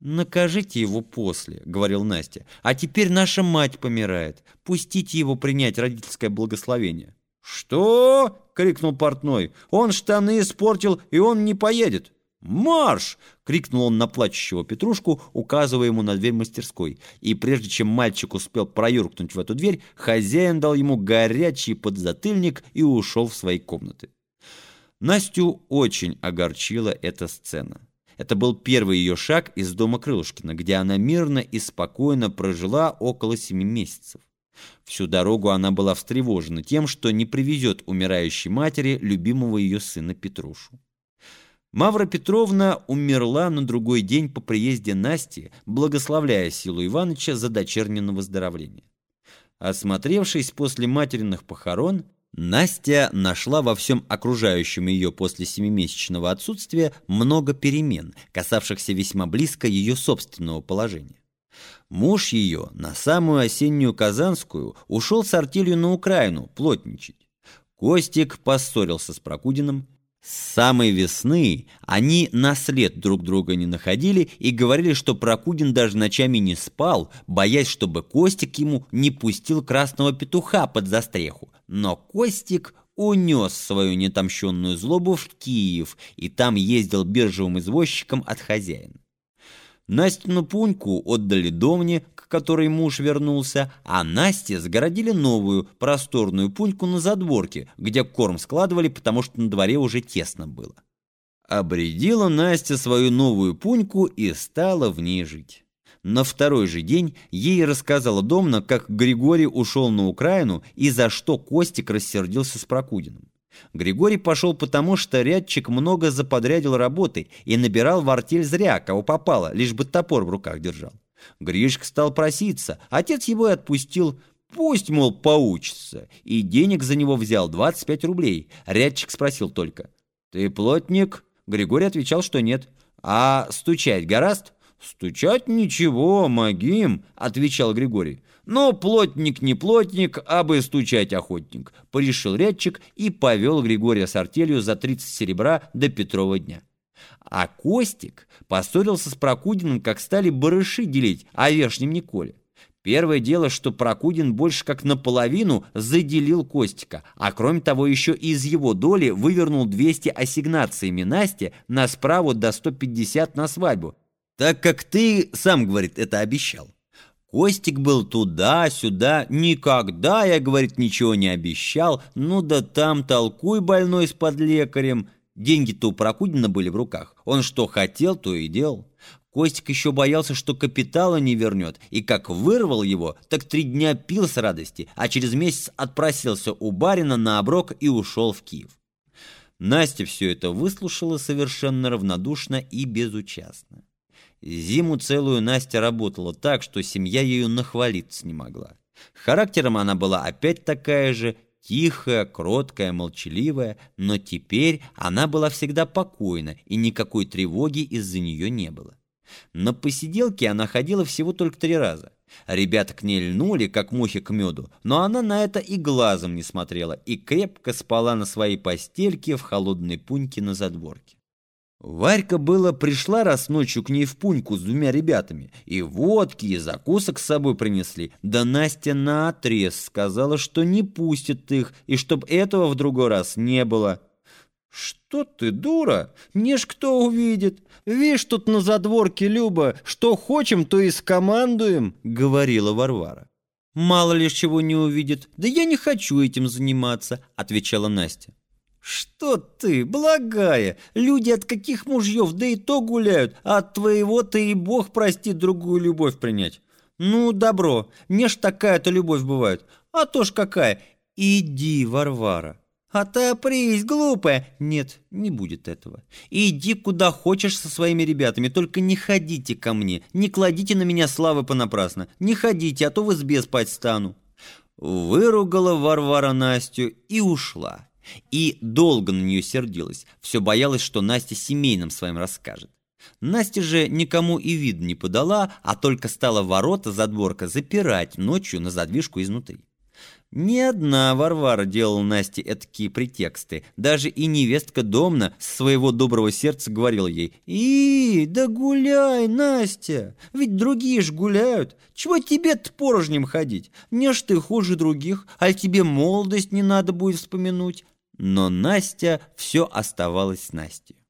«Накажите его после», — говорил Настя. «А теперь наша мать помирает. Пустите его принять родительское благословение». «Что?» — крикнул портной. «Он штаны испортил, и он не поедет». «Марш!» — крикнул он на плачущего Петрушку, указывая ему на дверь мастерской. И прежде чем мальчик успел проюркнуть в эту дверь, хозяин дал ему горячий подзатыльник и ушел в свои комнаты. Настю очень огорчила эта сцена. Это был первый ее шаг из дома Крылышкина, где она мирно и спокойно прожила около 7 месяцев. Всю дорогу она была встревожена тем, что не привезет умирающей матери любимого ее сына Петрушу. Мавра Петровна умерла на другой день по приезде Насти, благословляя Силу Ивановича за дочернее выздоровление. Осмотревшись после материных похорон, Настя нашла во всем окружающем ее после 7-месячного отсутствия много перемен, касавшихся весьма близко ее собственного положения. Муж ее на самую осеннюю Казанскую ушел с артелью на Украину плотничать. Костик поссорился с Прокудиным. С самой весны они на след друг друга не находили и говорили, что Прокудин даже ночами не спал, боясь, чтобы Костик ему не пустил красного петуха под застреху. Но Костик унес свою нетомщенную злобу в Киев и там ездил биржевым извозчиком от хозяина. Настину Пуньку отдали Домне, к которой муж вернулся, а Насте сгородили новую, просторную Пуньку на задворке, где корм складывали, потому что на дворе уже тесно было. Обрядила Настя свою новую Пуньку и стала в ней жить. На второй же день ей рассказала Домна, как Григорий ушел на Украину и за что Костик рассердился с Прокудиным. Григорий пошел потому, что рядчик много заподрядил работы и набирал в артель зря, кого попало, лишь бы топор в руках держал. Гришка стал проситься, отец его и отпустил, пусть, мол, поучится, и денег за него взял 25 рублей. Рядчик спросил только: «Ты плотник?» Григорий отвечал, что нет. «А стучать гораст?» «Стучать ничего, могим», — отвечал Григорий. «Но плотник не плотник, а бы стучать охотник», — порешил рядчик и повел Григория с артелью за 30 серебра до Петрова дня. А Костик поссорился с Прокудиным, как стали барыши делить о Верхнем Николе. Первое дело, что Прокудин больше как наполовину заделил Костика, а кроме того еще из его доли вывернул 200 ассигнациями Насте на справу до 150 на свадьбу, так как ты, сам, говорит, это обещал. Костик был туда-сюда, никогда, я, говорит, ничего не обещал, ну да там толкуй, больной с подлекарем. Деньги-то у Прокудина были в руках, он что хотел, то и делал. Костик еще боялся, что капитала не вернет, и как вырвал его, так 3 дня пил с радости, а через месяц отпросился у барина на оброк и ушел в Киев. Настя все это выслушала совершенно равнодушно и безучастно. Зиму целую Настя работала так, что семья ею нахвалиться не могла. Характером она была опять такая же, тихая, кроткая, молчаливая, но теперь она была всегда покойна, и никакой тревоги из-за нее не было. На посиделки она ходила всего только 3 раза. Ребята к ней льнули, как мухи к меду, но она на это и глазом не смотрела и крепко спала на своей постельке в холодной Пуньке на задворке. Варька было пришла раз ночью к ней в Пуньку с 2 ребятами, и водки, и закусок с собой принесли, да Настя наотрез сказала, что не пустит их, и чтоб этого в другой раз не было. «Что ты, дура? Не ж кто увидит. Вишь, тут на задворке, Люба, что хочем, то и скомандуем», — говорила Варвара. «Мало ли чего не увидит. Да я не хочу этим заниматься», — отвечала Настя. «Что ты, благая, люди от каких мужьев, да и то гуляют, а от твоего-то и Бог простит другую любовь принять. Ну, добро, не ж такая-то любовь бывает, а то ж какая. Иди, Варвара». «Отопрись, глупая!» «Нет, не будет этого. Иди куда хочешь со своими ребятами, только не ходите ко мне, не кладите на меня славы понапрасно, не ходите, а то в избе спать стану». Выругала Варвара Настю и ушла. И долго на нее сердилась, все боялась, что Настя семейным своим расскажет. Настя же никому и вида не подала, а только стала ворота задворка запирать ночью на задвижку изнутри. Не одна Варвара делала Насте этакие претексты. Даже и невестка Домна с своего доброго сердца говорила ей: да гуляй, Настя, ведь другие ж гуляют. Чего тебе-то порожнем ходить? Не ж ты хуже других, аль тебе молодость не надо будет вспомянуть». Но Настя все оставалась Настей.